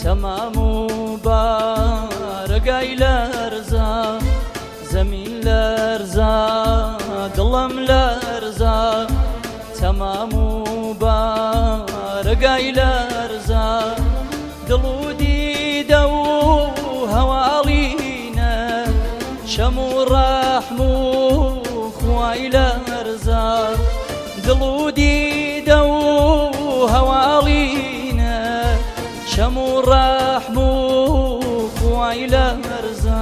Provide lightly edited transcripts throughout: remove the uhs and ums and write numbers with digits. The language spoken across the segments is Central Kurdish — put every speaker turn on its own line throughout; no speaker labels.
تەمام و بارەگای لەرزە زەمین لەرزە دڵم لەرزە تەمام و بارەگای لەرزە دڵ و دیدە و هەواڵینە شەم و ڕەحم و خوای لەرزە دڵ و دیدە و هەواڵینە شەم و ڕەحم و خوای لەرزە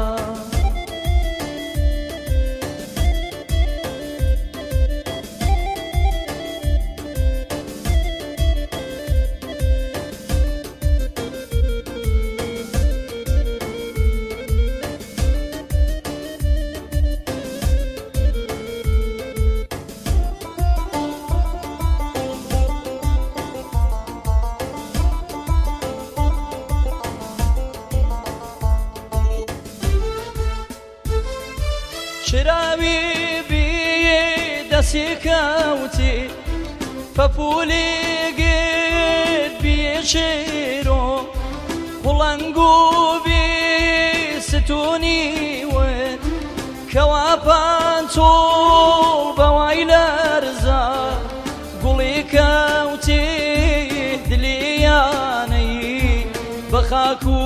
شراوی بی دەستی کەوتی پەپولی گرت بی شێرۆ قوڵەنگ و بی ستونی ون کەوا پانتۆڵ بەوای لەرزە گوڵی کەوتی دلیانەی بە خاک و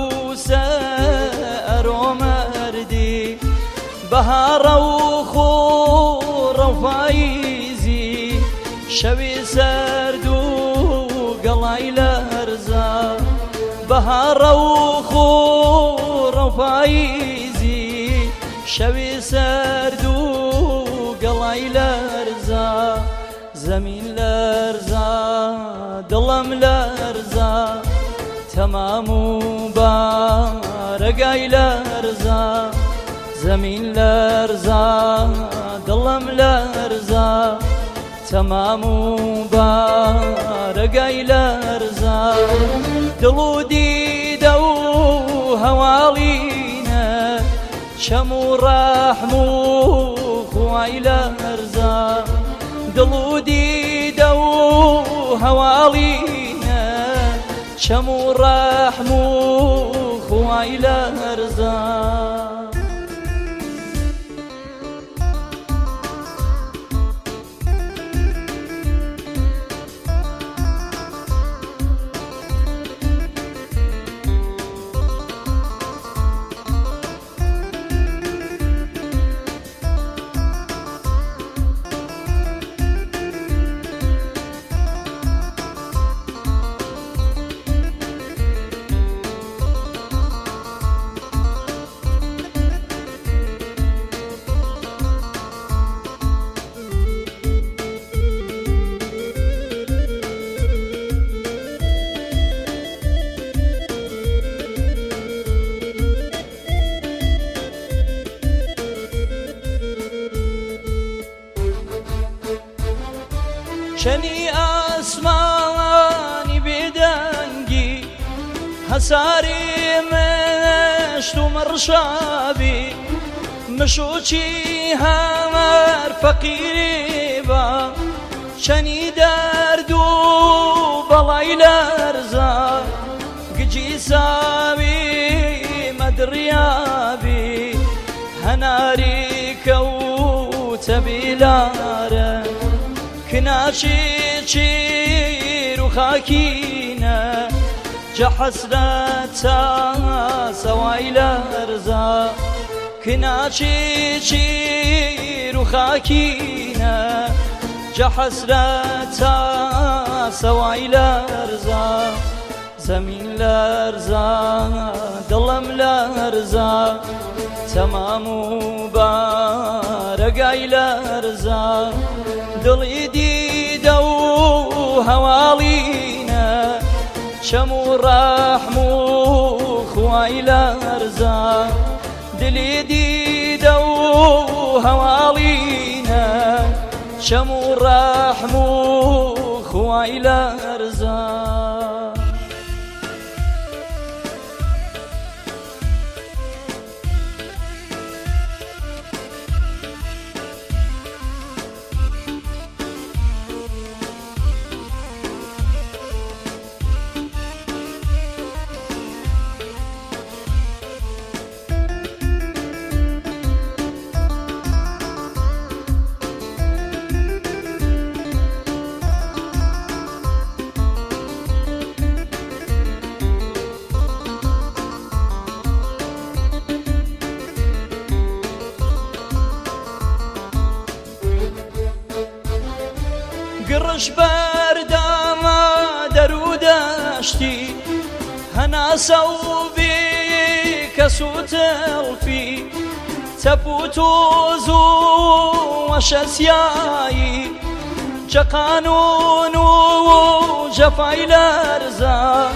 سەرۆ مەردی بەهارە و خۆڕە و پاییزی شەوی سەرد و گەڵای لەرزە بەهارە و خۆڕە و پاییزی شەوی سەرد و گەڵای لەرزە زەمین لەرزە دڵم لەرزە تەمام و بارەگای لەرزە زەمین لەرزە دڵم لەرزە تەمام و بارەگای لەرزە دڵ و دیدە و هەواڵینە شەم و ڕەحم و خوای لەرزە دڵ و دیدە و هەواڵینە شەم و ڕەحم و خوای لەرزە شەنی ئاسمانی بێدەنگی هەساری مەشت و مەڕشابی مشوچی هەمەر فەقیری بە شەنی دەرد و بەڵای لەرزە گجی ساوی مەدڕیابی هەناری کەوتە بیلارە کناچی چیر و خاکینە جە حەسرەتە سەوای لەرزە کناچی چیر و خاکینە جە حەسرەتە سەوای لەرزە زەمین لەرزە دڵم لەرزە تەمام و بارەگای لەرزە دڵی دیدە و هەواڵینە شەم و ڕەحم و خوای لەرزە دلی دیدە و هەواڵینە شەم و ڕەحم و خوای لەرزە توش بەردامە دەرو دەشتی هەناسە و بێ کەس و تەڵفی چەپ و تۆز و وەشەسیایی جەقانون و جەفای لەرزە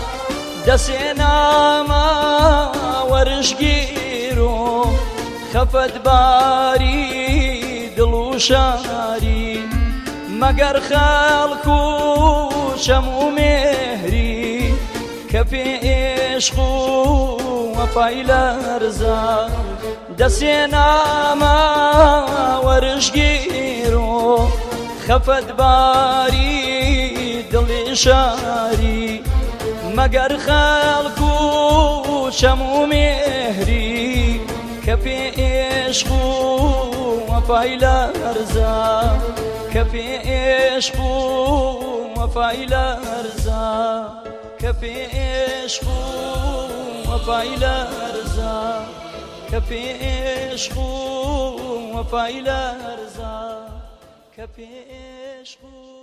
دەسێنامە وەرشگیر و خەفەتباری دڵ و شاری مەگەر خەڵک و شەم و مێهری کە پێ عێشق و وەفای لەرزە دەسێنامە وەرشگیر و خەفەتباری دڵی شاری مەگەر خەڵک و شەم و مێهری کە پێ عێشق و وەفای لەرزە کە پێ عێشق و وەفای لەرزە کە پێ عێشق و وەفای لەرزە کە پێ عێشق و وەفای لەرزە کە پێ عێشق و